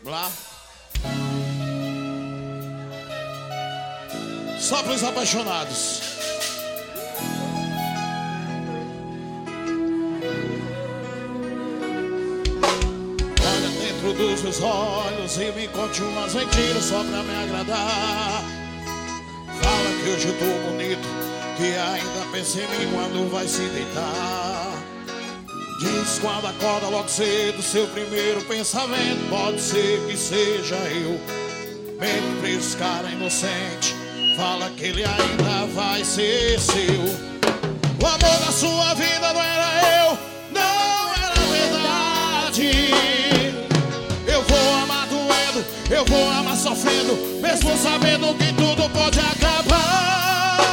Lá. Só para os apaixonados. Olha dentro dos meus olhos e me conte umas mentiras só pra me agradar. Fala que hoje eu tô bonito, que ainda pensa em mim quando vai se deitar. Diz quando acorda logo cedo, seu primeiro pensamento pode ser que seja eu. Mesmo preso, cara inocente, fala que ele ainda vai ser seu. O amor da sua vida não era eu, não era verdade. Eu vou amar doendo, eu vou amar sofrendo, mesmo sabendo que tudo pode acabar.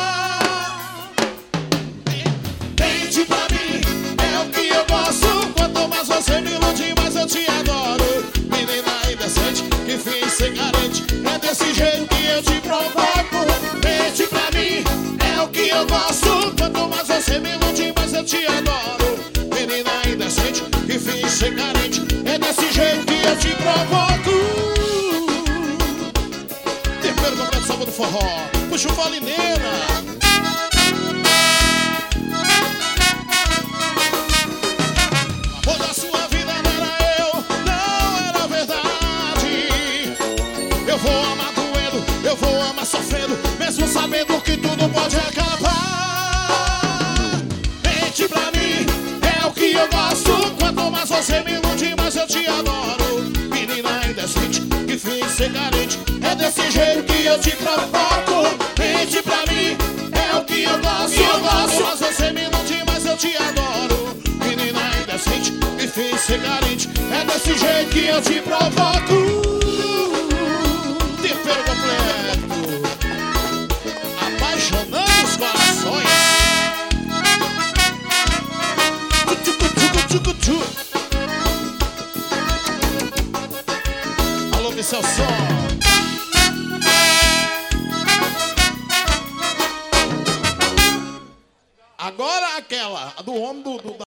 Mente pra mim, é o que eu gosto. Quanto mais você me ilude, mais eu te adoro. Menina indecente, que finge ser carente, é desse jeito que eu te provoco. Mente pra mim, é o que eu gosto. Quanto mais você me ilude, mais eu te adoro. Menina indecente, que finge ser carente, é desse jeito que eu te provoco. Tempero completo, sabor do forró. Puxa o Valineira. Eu vou amar sofrendo, mesmo sabendo que tudo pode acabar. Mente pra mim, é o que eu gosto. Quanto mais você me ilude, mais eu te adoro. Menina indecente, que finge ser carente, é desse jeito que eu te provoco. Mente pra mim, é o que eu gosto. Quanto mais você me ilude, mais eu te adoro. Menina indecente, que finge ser carente, é desse jeito que eu te provoco. Tempero completo, apaixonando os corações. Alô, Michel Som. Agora aquela, a do homem do